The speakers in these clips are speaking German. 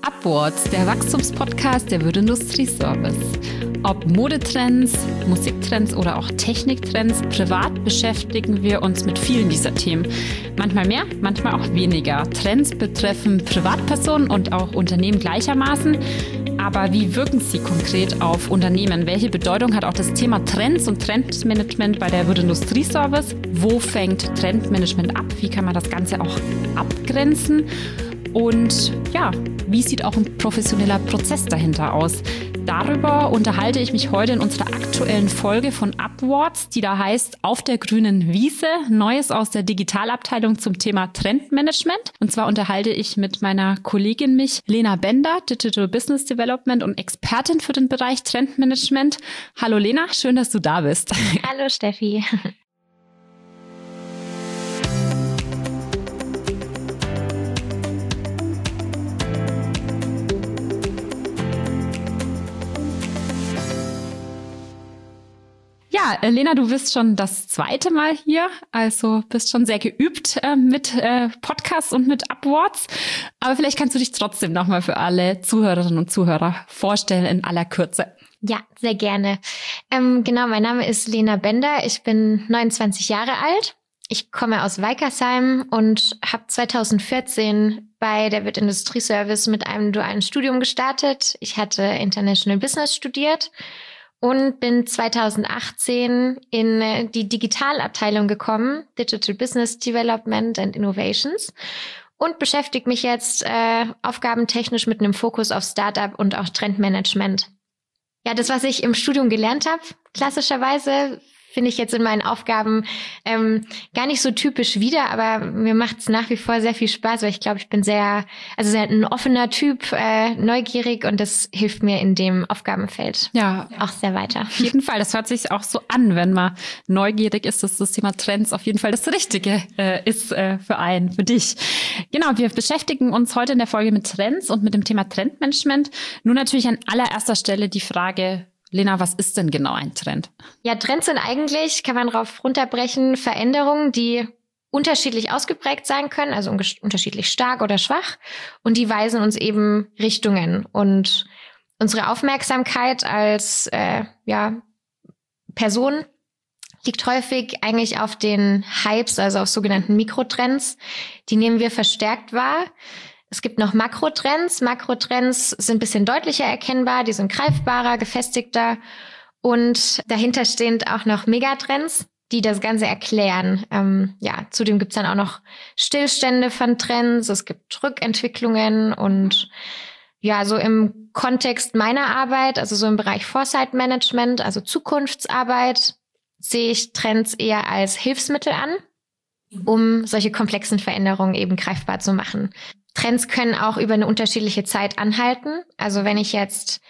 Upwards, der Wachstumspodcast der Würth Service. Ob Modetrends, Musiktrends oder auch Techniktrends, privat beschäftigen wir uns mit vielen dieser Themen. Manchmal mehr, manchmal auch weniger. Trends betreffen Privatpersonen und auch Unternehmen gleichermaßen. Aber wie wirken sie konkret auf Unternehmen? Welche Bedeutung hat auch das Thema Trends und Trendmanagement bei der Würth Service? Wo fängt Trendmanagement ab? Wie kann man das Ganze auch abgrenzen? Und ja, wie sieht auch ein professioneller Prozess dahinter aus? Darüber unterhalte ich mich heute in unserer aktuellen Folge von Upwards, die da heißt Auf der grünen Wiese, Neues aus der Digitalabteilung zum Thema Trendmanagement. Und zwar unterhalte ich mit meiner Kollegin Lena Bender, Digital Business Development und Expertin für den Bereich Trendmanagement. Hallo Lena, schön, dass du da bist. Hallo Steffi. Ja, Lena, du bist schon das zweite Mal hier, also bist schon sehr geübt mit Podcasts und mit Upwards. Aber vielleicht kannst du dich trotzdem nochmal für alle Zuhörerinnen und Zuhörer vorstellen in aller Kürze. Ja, sehr gerne. Genau, mein Name ist Lena Bender. Ich bin 29 Jahre alt. Ich komme aus Weikersheim und habe 2014 bei der Würth Service mit einem dualen Studium gestartet. Ich hatte International Business studiert und bin 2018 in die Digitalabteilung gekommen, Digital Business Development and Innovations, und beschäftige mich jetzt aufgabentechnisch mit einem Fokus auf Startup und auch Trendmanagement. Ja, das, was ich im Studium gelernt habe, klassischerweise, finde ich jetzt in meinen Aufgaben gar nicht so typisch wieder, aber mir macht es nach wie vor sehr viel Spaß, weil ich glaube, ich bin sehr ein offener Typ, neugierig, und das hilft mir in dem Aufgabenfeld auch sehr weiter. Auf jeden Fall, das hört sich auch so an, wenn man neugierig ist, dass das Thema Trends auf jeden Fall das Richtige ist für dich. Genau, wir beschäftigen uns heute in der Folge mit Trends und mit dem Thema Trendmanagement. Nun natürlich an allererster Stelle die Frage, Lena, was ist denn genau ein Trend? Ja, Trends sind eigentlich, kann man drauf runterbrechen, Veränderungen, die unterschiedlich ausgeprägt sein können, also unterschiedlich stark oder schwach. Und die weisen uns eben Richtungen. Und unsere Aufmerksamkeit als Person liegt häufig eigentlich auf den Hypes, also auf sogenannten Mikrotrends. Die nehmen wir verstärkt wahr. Es gibt noch Makrotrends. Makrotrends sind ein bisschen deutlicher erkennbar, die sind greifbarer, gefestigter. Und dahinter stehen auch noch Megatrends, die das Ganze erklären. Zudem gibt es dann auch noch Stillstände von Trends, es gibt Rückentwicklungen und ja, so im Kontext meiner Arbeit, also so im Bereich Foresight Management, also Zukunftsarbeit, sehe ich Trends eher als Hilfsmittel an, um solche komplexen Veränderungen eben greifbar zu machen. Trends können auch über eine unterschiedliche Zeit anhalten. Also wenn ich jetzt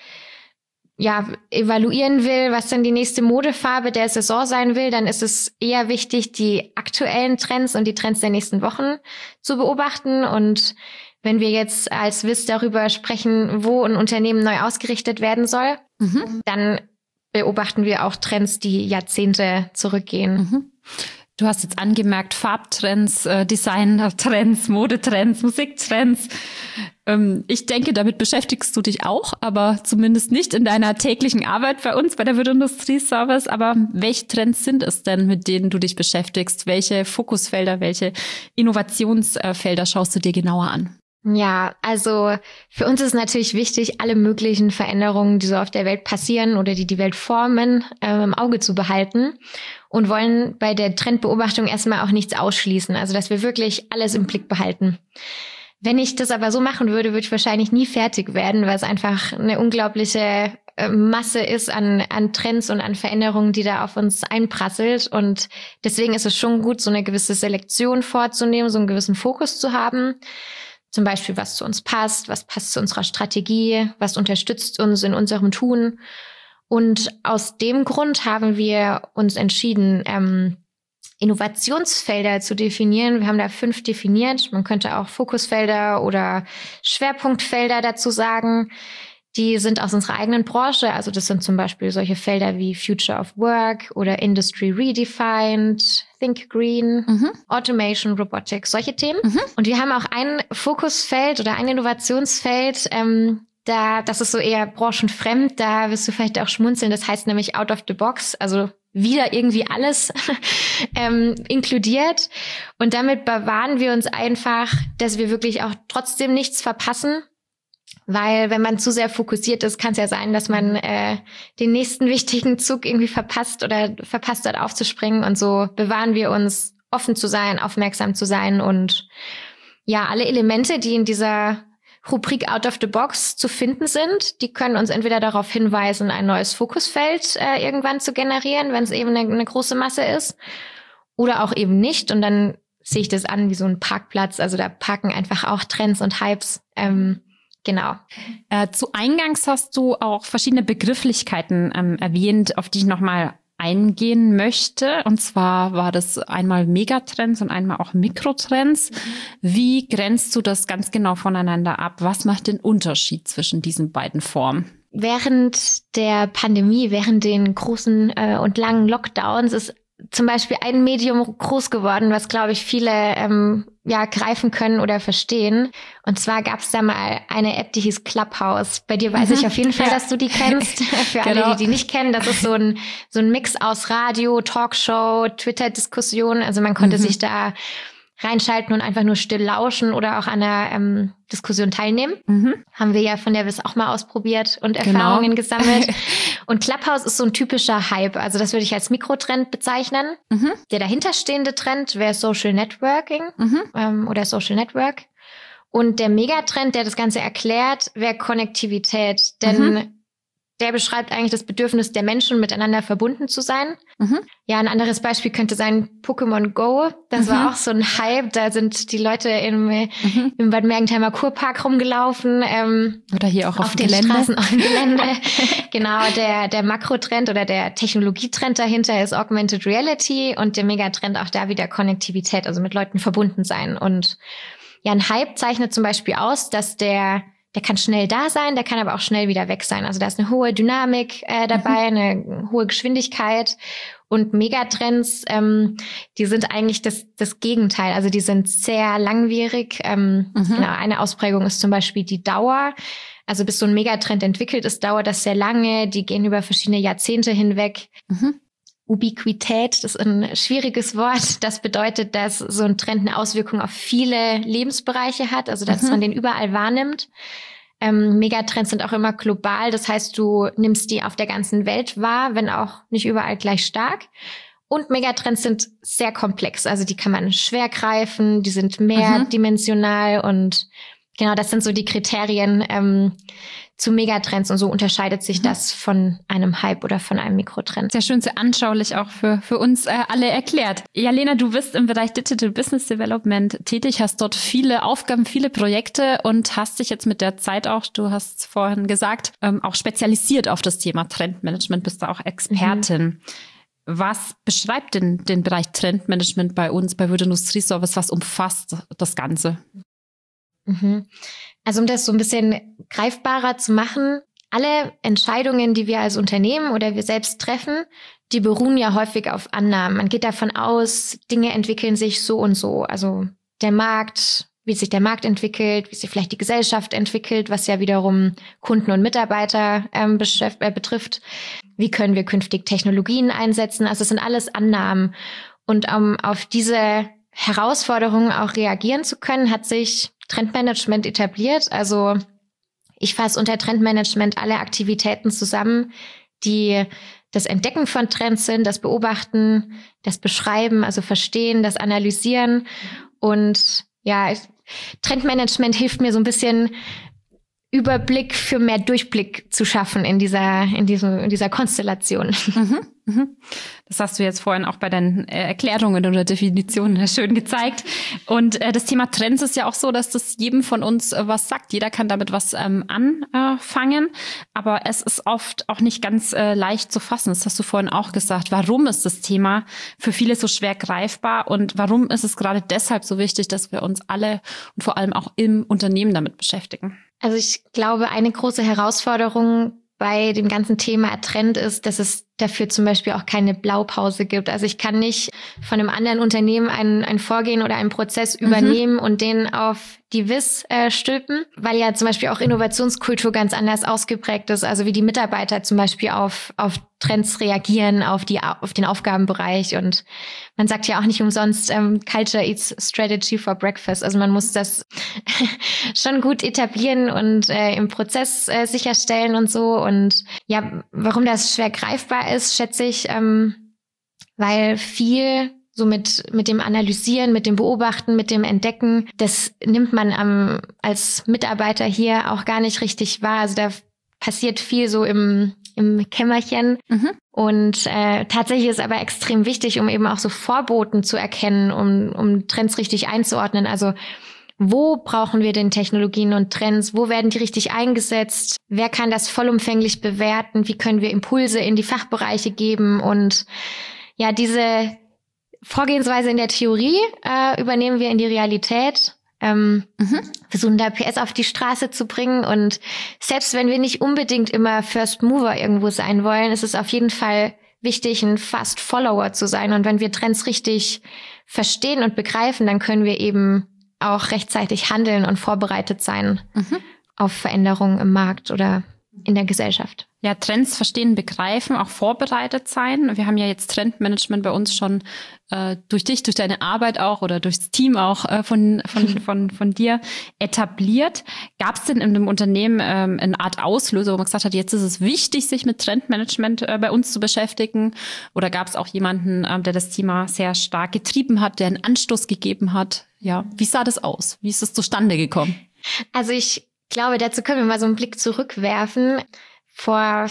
evaluieren will, was dann die nächste Modefarbe der Saison sein will, dann ist es eher wichtig, die aktuellen Trends und die Trends der nächsten Wochen zu beobachten. Und wenn wir jetzt als WIS darüber sprechen, wo ein Unternehmen neu ausgerichtet werden soll, dann beobachten wir auch Trends, die Jahrzehnte zurückgehen. Du hast jetzt angemerkt, Farbtrends, Design-Trends, Modetrends, Musiktrends. Ich denke, damit beschäftigst du dich auch, aber zumindest nicht in deiner täglichen Arbeit bei uns, bei der Würth Service. Aber welche Trends sind es denn, mit denen du dich beschäftigst? Welche Fokusfelder, welche Innovationsfelder schaust du dir genauer an? Ja, also für uns ist natürlich wichtig, alle möglichen Veränderungen, die so auf der Welt passieren oder die Welt formen, im Auge zu behalten, und wollen bei der Trendbeobachtung erstmal auch nichts ausschließen, also dass wir wirklich alles im Blick behalten. Wenn ich das aber so machen würde, würde ich wahrscheinlich nie fertig werden, weil es einfach eine unglaubliche Masse ist an Trends und an Veränderungen, die da auf uns einprasselt. Und deswegen ist es schon gut, so eine gewisse Selektion vorzunehmen, so einen gewissen Fokus zu haben. Zum Beispiel, was zu uns passt, was passt zu unserer Strategie, was unterstützt uns in unserem Tun. Und aus dem Grund haben wir uns entschieden, Innovationsfelder zu definieren. Wir haben da 5 definiert. Man könnte auch Fokusfelder oder Schwerpunktfelder dazu sagen, Die sind aus unserer eigenen Branche. Also das sind zum Beispiel solche Felder wie Future of Work oder Industry Redefined, Think Green, Automation, Robotics, solche Themen. Und wir haben auch ein Fokusfeld oder ein Innovationsfeld, das ist so eher branchenfremd. Da wirst du vielleicht auch schmunzeln. Das heißt nämlich Out of the Box. Also wieder irgendwie alles inkludiert. Und damit bewahren wir uns einfach, dass wir wirklich auch trotzdem nichts verpassen. Weil wenn man zu sehr fokussiert ist, kann es ja sein, dass man den nächsten wichtigen Zug irgendwie verpasst hat aufzuspringen. Und so bewahren wir uns, offen zu sein, aufmerksam zu sein. Und ja, alle Elemente, die in dieser Rubrik Out of the Box zu finden sind, die können uns entweder darauf hinweisen, ein neues Fokusfeld irgendwann zu generieren, wenn es eben eine große Masse ist, oder auch eben nicht. Und dann sehe ich das an wie so ein Parkplatz. Also da parken einfach auch Trends und Hypes. Genau. Zu Eingangs hast du auch verschiedene Begrifflichkeiten erwähnt, auf die ich nochmal eingehen möchte. Und zwar war das einmal Megatrends und einmal auch Mikrotrends. Wie grenzt du das ganz genau voneinander ab? Was macht den Unterschied zwischen diesen beiden Formen? Während der Pandemie, während den großen und langen Lockdowns ist zum Beispiel ein Medium groß geworden, was, glaube ich, viele greifen können oder verstehen. Und zwar gab es da mal eine App, die hieß Clubhouse. Bei dir weiß ich auf jeden Fall, dass du die kennst. Für alle, die nicht kennen, das ist so ein Mix aus Radio, Talkshow, Twitter-Diskussion. Also man konnte sich da reinschalten und einfach nur still lauschen oder auch an der Diskussion teilnehmen. Haben wir ja von der WIS auch mal ausprobiert und Erfahrungen gesammelt. Und Clubhouse ist so ein typischer Hype. Also das würde ich als Mikrotrend bezeichnen. Der dahinterstehende Trend wäre Social Networking oder Social Network. Und der Megatrend, der das Ganze erklärt, wäre Konnektivität. Denn der beschreibt eigentlich das Bedürfnis der Menschen, miteinander verbunden zu sein. Ja, ein anderes Beispiel könnte sein Pokémon Go. Das war auch so ein Hype. Da sind die Leute im Bad Mergentheimer Kurpark rumgelaufen. Oder hier auch auf den Gelände. Straßen, auf dem Gelände. Genau, der Makrotrend oder der Technologietrend dahinter ist Augmented Reality und der Megatrend auch da wieder Konnektivität, also mit Leuten verbunden sein. Und ja, ein Hype zeichnet zum Beispiel aus, dass der kann schnell da sein, der kann aber auch schnell wieder weg sein. Also da ist eine hohe Dynamik dabei, eine hohe Geschwindigkeit. Und Megatrends, die sind eigentlich das Gegenteil. Also die sind sehr langwierig. Genau, eine Ausprägung ist zum Beispiel die Dauer. Also bis so ein Megatrend entwickelt ist, dauert das sehr lange. Die gehen über verschiedene Jahrzehnte hinweg. Ubiquität, das ist ein schwieriges Wort. Das bedeutet, dass so ein Trend eine Auswirkung auf viele Lebensbereiche hat, also dass man den überall wahrnimmt. Megatrends sind auch immer global, das heißt, du nimmst die auf der ganzen Welt wahr, wenn auch nicht überall gleich stark. Und Megatrends sind sehr komplex, also die kann man schwer greifen, die sind mehrdimensional und genau, das sind so die Kriterien zu Megatrends und so unterscheidet sich das von einem Hype oder von einem Mikrotrend. Sehr schön, sehr anschaulich auch für uns alle erklärt. Ja, Lena, du bist im Bereich Digital Business Development tätig, hast dort viele Aufgaben, viele Projekte und hast dich jetzt mit der Zeit auch, du hast vorhin gesagt, auch spezialisiert auf das Thema Trendmanagement, bist da auch Expertin. Was beschreibt denn den Bereich Trendmanagement bei uns, bei Würth Industrieservice? Was umfasst das Ganze? Also um das so ein bisschen greifbarer zu machen, alle Entscheidungen, die wir als Unternehmen oder wir selbst treffen, die beruhen ja häufig auf Annahmen. Man geht davon aus, Dinge entwickeln sich so und so. Also der Markt, wie sich der Markt entwickelt, wie sich vielleicht die Gesellschaft entwickelt, was ja wiederum Kunden und Mitarbeiter betrifft. Wie können wir künftig Technologien einsetzen? Also es sind alles Annahmen. Und um auf diese Herausforderungen auch reagieren zu können, hat sich Trendmanagement etabliert. Also ich fasse unter Trendmanagement alle Aktivitäten zusammen, die das Entdecken von Trends sind, das Beobachten, das Beschreiben, also Verstehen, das Analysieren. Und ja, Trendmanagement hilft mir so ein bisschen Überblick für mehr Durchblick zu schaffen in dieser Konstellation. Das hast du jetzt vorhin auch bei deinen Erklärungen oder Definitionen schön gezeigt. Und das Thema Trends ist ja auch so, dass das jedem von uns was sagt. Jeder kann damit was anfangen. Aber es ist oft auch nicht ganz leicht zu fassen. Das hast du vorhin auch gesagt. Warum ist das Thema für viele so schwer greifbar? Und warum ist es gerade deshalb so wichtig, dass wir uns alle und vor allem auch im Unternehmen damit beschäftigen? Also ich glaube, eine große Herausforderung bei dem ganzen Thema Trend ist, dass es dafür zum Beispiel auch keine Blaupause gibt. Also ich kann nicht von einem anderen Unternehmen ein Vorgehen oder einen Prozess übernehmen und den auf die Wiss stülpen, weil ja zum Beispiel auch Innovationskultur ganz anders ausgeprägt ist. Also wie die Mitarbeiter zum Beispiel auf Trends reagieren, auf den Aufgabenbereich. Und man sagt ja auch nicht umsonst, Culture eats strategy for breakfast. Also man muss das schon gut etablieren und im Prozess sicherstellen und so. Und ja, warum das schwer greifbar ist, schätze ich, weil viel so mit dem Analysieren, mit dem Beobachten, mit dem Entdecken, das nimmt man als Mitarbeiter hier auch gar nicht richtig wahr. Also da passiert viel so im Kämmerchen. Und tatsächlich ist aber extrem wichtig, um eben auch so Vorboten zu erkennen, um Trends richtig einzuordnen. Also wo brauchen wir denn Technologien und Trends? Wo werden die richtig eingesetzt? Wer kann das vollumfänglich bewerten? Wie können wir Impulse in die Fachbereiche geben? Und ja, diese Vorgehensweise in der Theorie übernehmen wir in die Realität. Versuchen da PS auf die Straße zu bringen. Und selbst wenn wir nicht unbedingt immer First Mover irgendwo sein wollen, ist es auf jeden Fall wichtig, ein Fast Follower zu sein. Und wenn wir Trends richtig verstehen und begreifen, dann können wir eben auch rechtzeitig handeln und vorbereitet sein auf Veränderungen im Markt oder in der Gesellschaft. Ja, Trends verstehen, begreifen, auch vorbereitet sein. Wir haben ja jetzt Trendmanagement bei uns schon durch dich, durch deine Arbeit auch oder durchs Team auch von dir etabliert. Gab es denn in dem Unternehmen eine Art Auslöser, wo man gesagt hat, jetzt ist es wichtig, sich mit Trendmanagement bei uns zu beschäftigen? Oder gab es auch jemanden, der das Thema sehr stark getrieben hat, der einen Anstoß gegeben hat? Ja, wie sah das aus? Wie ist es zustande gekommen? Also ich glaube, dazu können wir mal so einen Blick zurückwerfen. Vor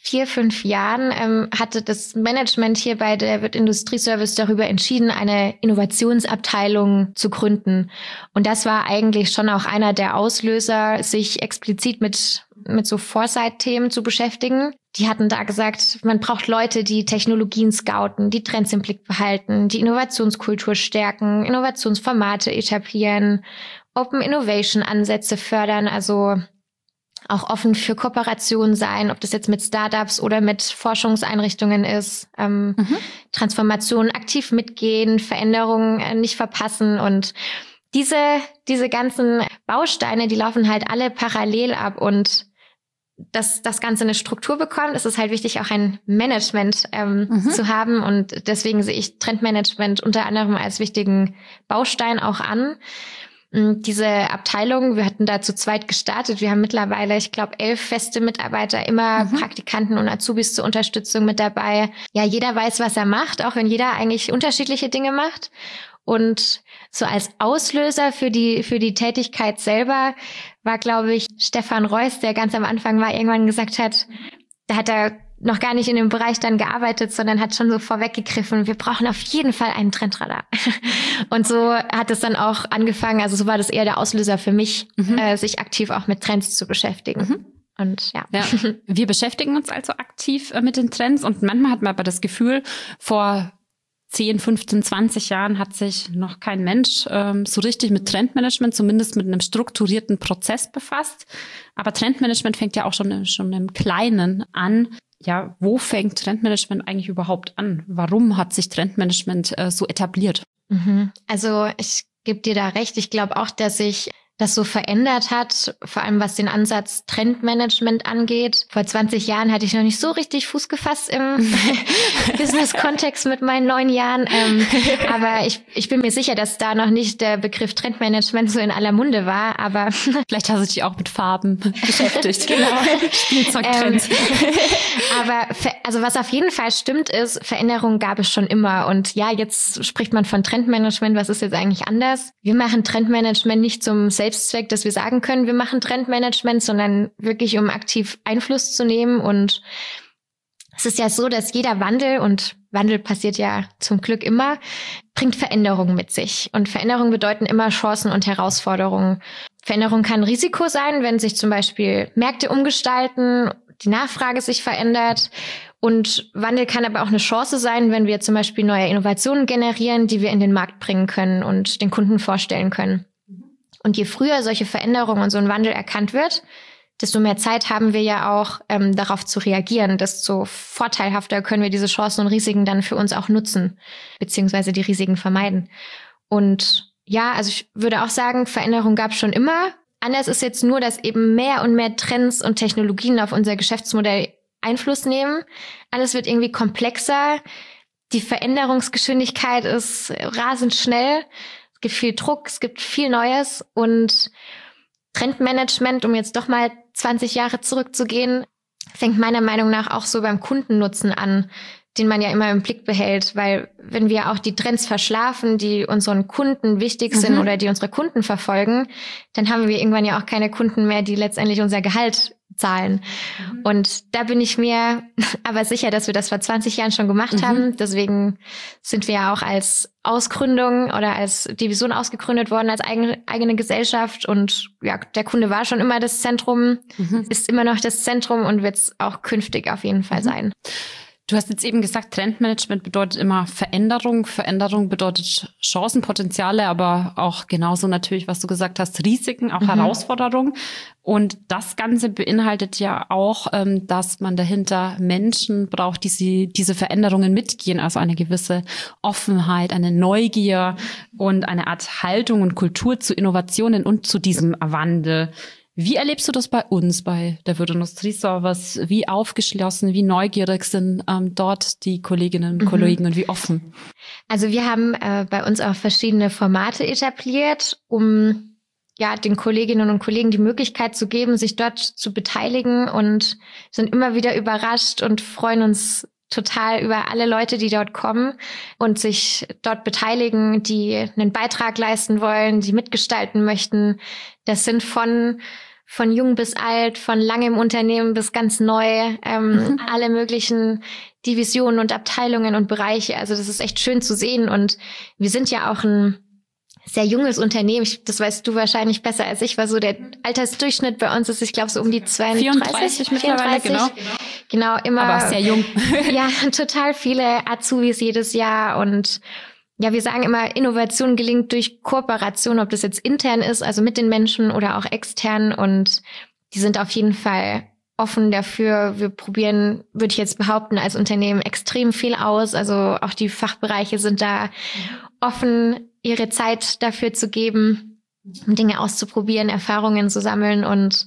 4-5 Jahren hatte das Management hier bei der Wirt Industrieservice darüber entschieden, eine Innovationsabteilung zu gründen. Und das war eigentlich schon auch einer der Auslöser, sich explizit mit so Foresight-Themen zu beschäftigen. Die hatten da gesagt, man braucht Leute, die Technologien scouten, die Trends im Blick behalten, die Innovationskultur stärken, Innovationsformate etablieren, Open Innovation Ansätze fördern, also auch offen für Kooperation sein, ob das jetzt mit Startups oder mit Forschungseinrichtungen ist, Transformationen aktiv mitgehen, Veränderungen nicht verpassen. Und diese ganzen Bausteine, die laufen halt alle parallel ab. Und dass das Ganze eine Struktur bekommt, ist es halt wichtig, auch ein Management zu haben. Und deswegen sehe ich Trendmanagement unter anderem als wichtigen Baustein auch an. Diese Abteilung, wir hatten da zu zweit gestartet. Wir haben mittlerweile, ich glaube, 11 feste Mitarbeiter, immer Praktikanten und Azubis zur Unterstützung mit dabei. Ja, jeder weiß, was er macht, auch wenn jeder eigentlich unterschiedliche Dinge macht. Und so als Auslöser für die Tätigkeit selber war, glaube ich, Stefan Reuss, der ganz am Anfang mal irgendwann gesagt hat, da hat er noch gar nicht in dem Bereich dann gearbeitet, sondern hat schon so vorweggegriffen, wir brauchen auf jeden Fall einen Trendradar. Und so hat es dann auch angefangen, also so war das eher der Auslöser für mich, sich aktiv auch mit Trends zu beschäftigen. Und ja. Wir beschäftigen uns also aktiv mit den Trends und manchmal hat man aber das Gefühl, vor 10, 15, 20 Jahren hat sich noch kein Mensch so richtig mit Trendmanagement, zumindest mit einem strukturierten Prozess befasst. Aber Trendmanagement fängt ja auch schon im Kleinen an. Ja, wo fängt Trendmanagement eigentlich überhaupt an? Warum hat sich Trendmanagement so etabliert? Also ich gebe dir da recht. Ich glaube auch, dass sich das so verändert hat, vor allem was den Ansatz Trendmanagement angeht. Vor 20 Jahren hatte ich noch nicht so richtig Fuß gefasst im Business-Kontext mit meinen 9 Jahren. Aber ich bin mir sicher, dass da noch nicht der Begriff Trendmanagement so in aller Munde war. Aber vielleicht hast du dich auch mit Farben beschäftigt. Genau. Spielzeugtrends. Aber also was auf jeden Fall stimmt ist, Veränderungen gab es schon immer. Und ja, jetzt spricht man von Trendmanagement. Was ist jetzt eigentlich anders? Wir machen Trendmanagement nicht zum Selbstzweck, dass wir sagen können, wir machen Trendmanagement, sondern wirklich, um aktiv Einfluss zu nehmen. Und es ist ja so, dass jeder Wandel, und Wandel passiert ja zum Glück immer, bringt Veränderungen mit sich. Und Veränderungen bedeuten immer Chancen und Herausforderungen. Veränderung kann Risiko sein, wenn sich zum Beispiel Märkte umgestalten, die Nachfrage sich verändert. Und Wandel kann aber auch eine Chance sein, wenn wir zum Beispiel neue Innovationen generieren, die wir in den Markt bringen können und den Kunden vorstellen können. Und je früher solche Veränderungen und so ein Wandel erkannt wird, desto mehr Zeit haben wir ja auch, darauf zu reagieren, desto vorteilhafter können wir diese Chancen und Risiken dann für uns auch nutzen, beziehungsweise die Risiken vermeiden. Und ja, also ich würde auch sagen, Veränderung gab es schon immer. Anders ist jetzt nur, dass eben mehr und mehr Trends und Technologien auf unser Geschäftsmodell Einfluss nehmen. Alles wird irgendwie komplexer. Die Veränderungsgeschwindigkeit ist rasend schnell. Es gibt viel Druck, es gibt viel Neues und Trendmanagement, um jetzt doch mal 20 Jahre zurückzugehen, fängt meiner Meinung nach auch so beim Kundennutzen an, den man ja immer im Blick behält, weil wenn wir auch die Trends verschlafen, die unseren Kunden wichtig sind oder die unsere Kunden verfolgen, dann haben wir irgendwann ja auch keine Kunden mehr, die letztendlich unser Gehalt zahlen. Und da bin ich mir aber sicher, dass wir das vor 20 Jahren schon gemacht haben. Deswegen sind wir ja auch als Ausgründung oder als Division ausgegründet worden, als eigene Gesellschaft. Und ja, der Kunde war schon immer das Zentrum, ist immer noch das Zentrum und wird es auch künftig auf jeden Fall sein. Du hast jetzt eben gesagt, Trendmanagement bedeutet immer Veränderung. Veränderung bedeutet Chancen, Potenziale, aber auch genauso natürlich, was du gesagt hast, Risiken, auch Herausforderungen. Und das Ganze beinhaltet ja auch, dass man dahinter Menschen braucht, die diese Veränderungen mitgehen. Also eine gewisse Offenheit, eine Neugier und eine Art Haltung und Kultur zu Innovationen und zu diesem Wandel. Wie erlebst du das bei uns, bei der Würth Industrieservice? Wie aufgeschlossen, wie neugierig sind dort die Kolleginnen und Kollegen und wie offen? Also wir haben bei uns auch verschiedene Formate etabliert, um ja den Kolleginnen und Kollegen die Möglichkeit zu geben, sich dort zu beteiligen und sind immer wieder überrascht und freuen uns total über alle Leute, die dort kommen und sich dort beteiligen, die einen Beitrag leisten wollen, die mitgestalten möchten. Das sind von jung bis alt, von lange im Unternehmen bis ganz neu, alle möglichen Divisionen und Abteilungen und Bereiche. Also das ist echt schön zu sehen. Und wir sind ja auch ein sehr junges Unternehmen. Das weißt du wahrscheinlich besser als ich, weil so der Altersdurchschnitt bei uns ist, ich glaube, so um die 34 mittlerweile, genau, immer. Aber sehr jung. Ja, total viele Azubis jedes Jahr und ja, wir sagen immer, Innovation gelingt durch Kooperation, ob das jetzt intern ist, also mit den Menschen oder auch extern. Und die sind auf jeden Fall offen dafür. Wir probieren, würde ich jetzt behaupten, als Unternehmen extrem viel aus. Also auch die Fachbereiche sind da offen, ihre Zeit dafür zu geben, um Dinge auszuprobieren, Erfahrungen zu sammeln und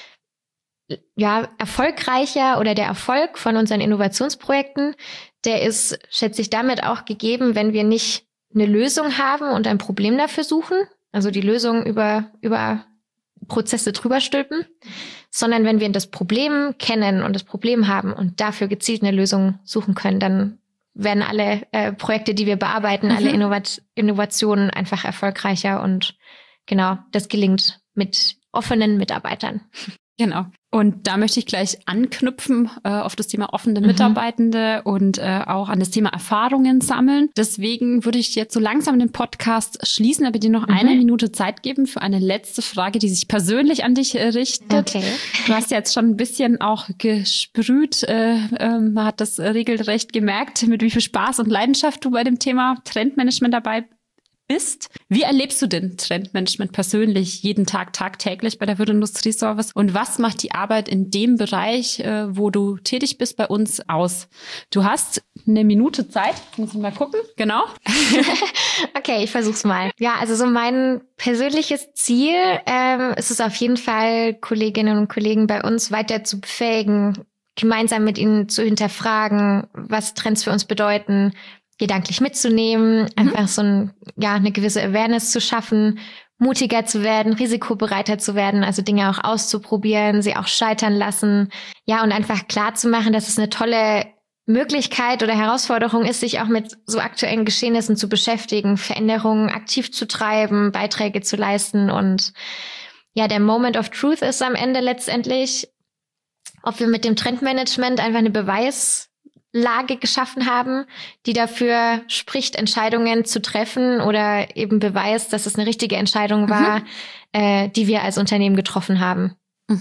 ja, erfolgreicher oder der Erfolg von unseren Innovationsprojekten, der ist, schätze ich, damit auch gegeben, wenn wir nicht eine Lösung haben und ein Problem dafür suchen, also die Lösung über Prozesse drüber stülpen, sondern wenn wir das Problem kennen und das Problem haben und dafür gezielt eine Lösung suchen können, dann werden alle Projekte, die wir bearbeiten, alle Innovationen einfach erfolgreicher und genau, das gelingt mit offenen Mitarbeitern. Genau. Und da möchte ich gleich anknüpfen auf das Thema offene Mitarbeitende und auch an das Thema Erfahrungen sammeln. Deswegen würde ich jetzt so langsam den Podcast schließen, aber dir noch eine Minute Zeit geben für eine letzte Frage, die sich persönlich an dich richtet. Okay. Du hast jetzt schon ein bisschen auch gesprüht, man hat das regelrecht gemerkt, mit wie viel Spaß und Leidenschaft du bei dem Thema Trendmanagement dabei bist. Wie erlebst du denn Trendmanagement persönlich jeden Tag, tagtäglich bei der Würth Industrieservice? Und was macht die Arbeit in dem Bereich, wo du tätig bist, bei uns aus? Du hast eine Minute Zeit. Muss ich mal gucken. Genau. Okay, ich versuch's mal. Ja, also so mein persönliches Ziel ist es auf jeden Fall, Kolleginnen und Kollegen bei uns weiter zu befähigen, gemeinsam mit ihnen zu hinterfragen, was Trends für uns bedeuten, gedanklich mitzunehmen, einfach so eine gewisse Awareness zu schaffen, mutiger zu werden, risikobereiter zu werden, also Dinge auch auszuprobieren, sie auch scheitern lassen. Ja, und einfach klar zu machen, dass es eine tolle Möglichkeit oder Herausforderung ist, sich auch mit so aktuellen Geschehnissen zu beschäftigen, Veränderungen aktiv zu treiben, Beiträge zu leisten. Und ja, der Moment of Truth ist am Ende letztendlich, ob wir mit dem Trendmanagement einfach eine Beweislage geschaffen haben, die dafür spricht, Entscheidungen zu treffen oder eben beweist, dass es eine richtige Entscheidung war, die wir als Unternehmen getroffen haben.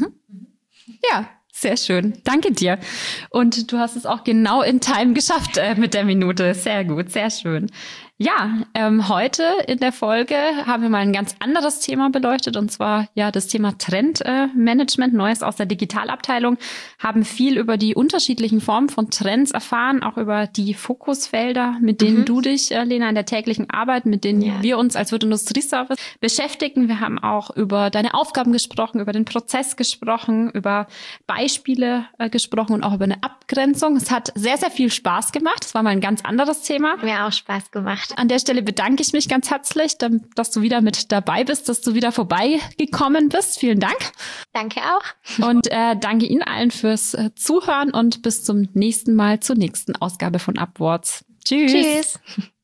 Ja, sehr schön. Danke dir. Und du hast es auch genau in Time geschafft mit der Minute. Sehr gut, sehr schön. Ja, heute in der Folge haben wir mal ein ganz anderes Thema beleuchtet, und zwar ja das Thema Trendmanagement, Neues aus der Digitalabteilung, haben viel über die unterschiedlichen Formen von Trends erfahren, auch über die Fokusfelder, mit denen du dich, Lena, in der täglichen Arbeit, mit denen wir uns als Wirt Industrieservice beschäftigen. Wir haben auch über deine Aufgaben gesprochen, über den Prozess gesprochen, über Beispiele gesprochen und auch über eine Abgrenzung. Es hat sehr, sehr viel Spaß gemacht. Es war mal ein ganz anderes Thema. Mir auch Spaß gemacht. An der Stelle bedanke ich mich ganz herzlich, dass du wieder mit dabei bist, dass du wieder vorbeigekommen bist. Vielen Dank. Danke auch. Und danke Ihnen allen fürs Zuhören und bis zum nächsten Mal zur nächsten Ausgabe von Upwards. Tschüss. Tschüss.